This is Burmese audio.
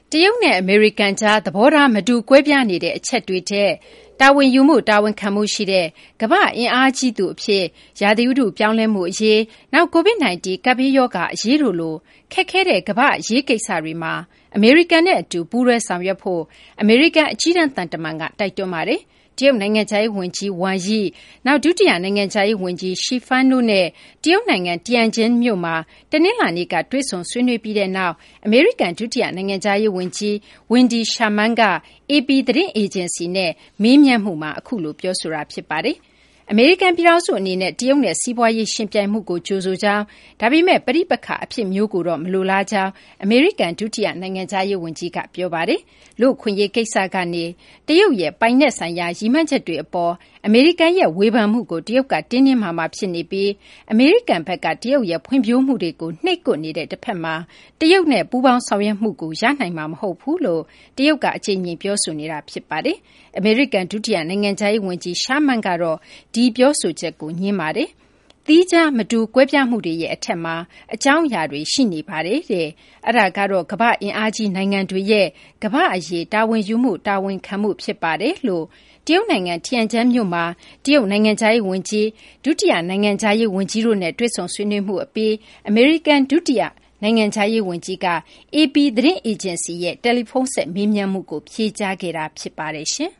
တရုတ်နဲ့အမေရိကန်ကြားသဘောထားမတူကွဲပြားနေတဲ့အချက်တွေထက်တာဝန်ယူမှုတာဝန်ခံမှုရှိတဲ့ကမ္ဘာ့အင်အားကြီးသူအဖြစ်ရာသီဥတုပြောင်းလဲမှုအရေးနောက် COVID-19 ကပ်ဘေးရောဂါအရေးတို့လိုခက်ခဲတဲ့ကမ္ဘာ့အရေးကိစ္စတွေမှာအမေရိကန်နဲ့အတူပူးတွဲဆောင်ရွက်ဖို့အမေရိကန်အကြီးတန်းသံတမန်ကတိုက်တွန်းပါတယ်တရုတ်နိုင်ငံခြားရေးဝန်ကြီးဝမ်ယီနောက်ဒုတိယနိုင်ငံခြားရေးဝန်ကြီးရှီဖန်တို့နဲ့တရုတ်နိုင်ငံတီယန်ကျင်းမြို့မှာတနင်္လာနေ့ကတွေ့ဆုံဆွေးနွေးပြီးတဲ့နောက်အမေရိကန်ဒုတိယနိုင်ငံခြားရေးဝန်ကြီးဝင်ဒီရှာမန်က AP သတင်းအေဂျင်စီနဲ့မေးမြန်းမှုမှာအခုလိုပြောဆိုတာဖြစ်ပါတယ်အမေရိကန်ပြည်ထောင်စုအနေနဲ့တရုတ်နဲ့စီးပွားရေးရှင်ပြိုင်မှုကိုကြိုဆိုကြောင်းဒါပေမဲ့ပဋိပက္ခအဖြစ်မျိုးကိုတော့မလိုလားကြောင်းအမေရိကန်ဒုတိယနိုင်ငံခြားရေးဝန်ကြီးကပြောပါတယ်လူ့အခွင့်အရေးကိစ္စကနေတရုတ်ရဲ့ပိုင်နက်ဆိုင်ရာရည်မှန်းချက်တွေအပေါ်အမေရိကန်ရဲ့ဝေဖန်မှုကိုတရုတ်ကတင်းနှင်းမာဖြစ်နေပြီးအမေရိကန်ဘက်ကတရုတ်ရဲ့ဖွံ့ဖြိုးမှုတွေကိုနှိပ်ကွပ်နေတဲ့တစ်ဖက်မှာတရုတ်နဲ့ပူးပေါင်းဆောင်ရွက်မှုကိုရနိုင်မှာမဟုတ်ဘူးလို့တရုတ်ကအကြိမ်ကြိမ်ပြောဆိုနေတာဖြစ်ပါတယ်အမေရိကန်ဒုတိယနိုင်ငံခြားရေးဝန်ကြီးရှာမန်ကတော့ဒီပြောဆိုချက်ကိုငြင်းပါတယ်သီးခြားမတူကွဲပြားမှုတွေရဲ့အထက်မှာအကြောင်းအရာတွေရှိနေပါတယ်တဲ့အဲ့ဒါကတော့ကမ္ဘာ့အင်အားကြီးနိုင်ငံတွေရဲ့ကမ္ဘာ့အရေးတာဝန်ယူမှုတာဝန်ခံမှုဖြစ်ပါတယ်လို့တရုတ်နိုင်ငံတီယန်ကျန်းမြို့မှာတရုတ်နိုင်ငံခြားရေးဝန်ကြီးဒုတိယနိုင်ငံခြားရေးဝန်ကြီးတို့နဲ့တွေ့ဆုံဆွေးနွေးမှုအပြီးအမေရိကန်ဒုတိယနိုင်ငံခြားရေးဝန်ကြီးက AP သတင်းအေဂျင်စီရဲ့တယ်လီဖုန်းဆက်မေးမြန်းမှုကိုဖြေကြားခဲ့တာဖြစ်ပါတယ်ရှင်